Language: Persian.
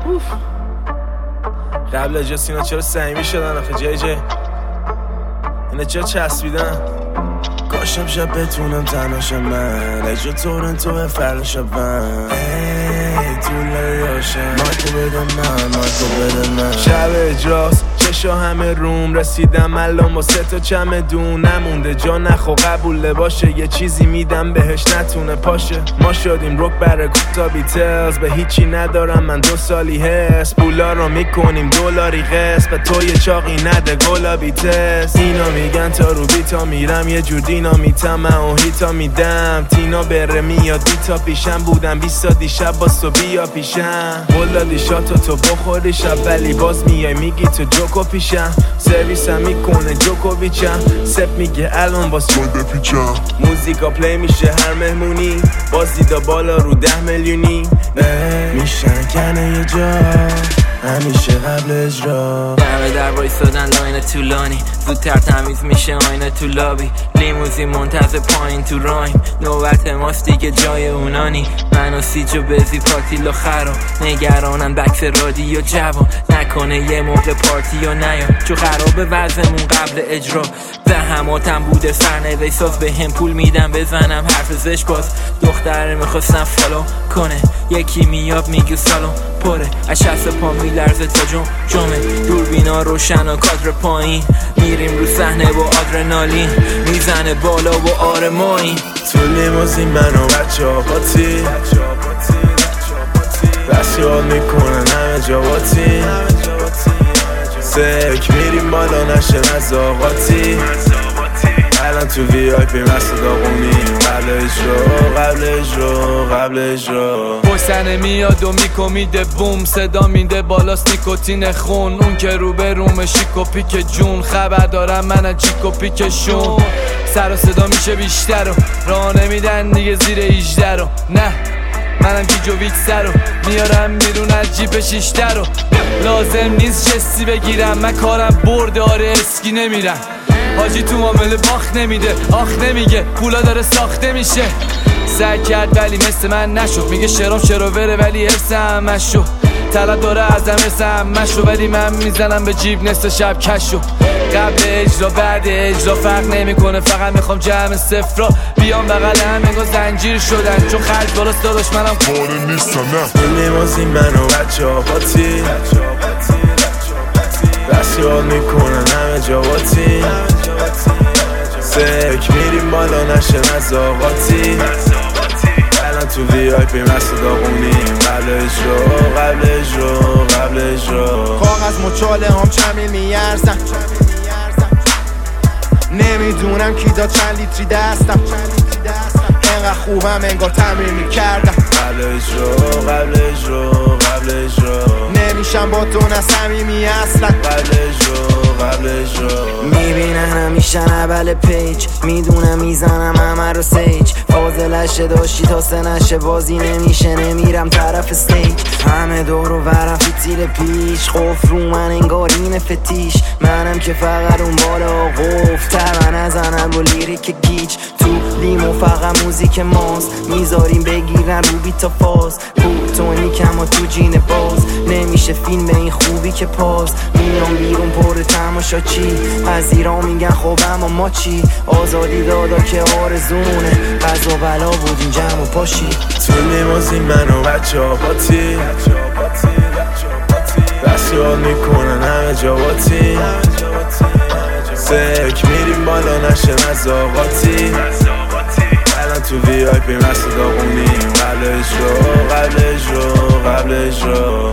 قبل اجاز اینا چرا صمیمی شدن آخه جی اینا چرا چسبیدن؟ کاشم شب بتونم تنهاشم من اجا تورنتو فرشم ای طول یاشم مایکو بده من شب اجراست چشا همه روم رسیدم الان با 3 تا چمدون نمونده جا نخو قبوله باشه یه چیزی میدم بهش نتونه پاشه ما شدیم روک برای کوتا بیتلز به هیچی ندارم من 2 سالی هست پولا رو میکنیم دلاری قسط به تو یه چاقی نده گلابی تست اینا میگن تا رو بیتا میرم یه جور دینامیتم من و هیتا میدم تینا بره میاد بیتا پیشم بودم 20 دیشب باز تو بیا پیشم قول دیشاتو تو بخوری شب ولی باز میای میگی تو جوکو پیشم سرویسم میکنه جوکوویچم سپ میگه الان باز چون بپیچم موزیکا پلی میشه هر مهمونی باز دیدا بالا رو 10 میلیونی میشن کنه یه جا همیشه قبل اجرا همه در وایسادن لاین طولانی زودتر تمیز میشه آینه تو لابی لیموزین منتظر پایین تو رایم نوبت ماست دیگه جای اونانی من و سیجو بزی پاتیلو خرا نگرانن بکس رادیو جوان نکنه یه موقع پارتی یا نیا چو خرابه وزمون قبل اجرا زحماتم بوده سرنوشت به هم پول میدم بزنم حرف زش باز دختره میخواستم فالو کنه یکی میاب میگه سالون پره از 60 پا میلرزه تا جمعه دوربینا روشن و کادر پایین میریم رو صحنه با آدرنالین میزنه بالا و آرمایی تو لیموزین من و بچه ها پاتی بس یاد میکنن همه جا باتی سک میریم بالا نشه نزاقاتی الان تو وی آی پی مست داغونیم قبل اجرا پشتنه میاد و میکمیده بوم صدا میده بالاست نیکوتین خون اون که رو به روم شیک و پیک جون خبر دارم من از جیک و پیکشون سر و صدا میشه بیشتر و راه نمیدن دیگه زیر 18 رو نه منم گیجویچ سر رو میارم بیرون از جیب 6 رو لازم نیست جستی بگیرم من کارم برده آره اسکی نمیرم حاجی تو معامله باخت نمیده آخ نمیگه پولا داره ساخته میشه سعی کرد ولی مثل من نشد میگه شرام شروره ولی حرسم مشو طلب داره ازم حرسم مشو ولی من میزنم به جیب نصف شب کشو قبل اجرا بعد اجرا فرق نمیکنه فقط میخوام جمع صفرا بیام بغل هم انگار زنجیر شدن چون خرج بالاست داداش منم کاره نیستم نه لیموزین من و بچه ها پاتی بس یاد میکنن همه جا باتی سک میریم بالا نشه نزاقاتی الان تو وی آی پی مست داغونیم قبل اجرا کاغذ مچاله هم چمیل میارزم نمیدونم کی داد چند لیتری دستم اینقدر خوبم انگار تمرین میکردم قبل اجرا نمیشم با تو نصمیمی اصلا قبل اجرا میبینن همیشه اول پیج میدونم میزنم همه رو سیج فاضلشه داشتی تا سنشه بازی نمیشه نمیرم طرف استیج همه دور و برم فیتیل پیش قفل رو من انگار این فتیش منم که فقط اون بالا قفل تر نزنم با لیریک گیج تو لیمو فقط موزیک ماست میذاریم بگیرن رو بیتا فاز پوتونیکم و تو جین باز نمیشه فیلم به این خوبی که پاس میام بیرون پر تماشا چی از ایران میگن خب اما ما چی آزادی دادا که آرزونه قضا بلا بودیم جمع و پاشی تو لیموزین من و بچه ها پاتی بس یاد میکنن همه جا باتی سک میریم بالا نشه نزاقاتی الان تو وی آی پی مست داغونیم قبل اجرا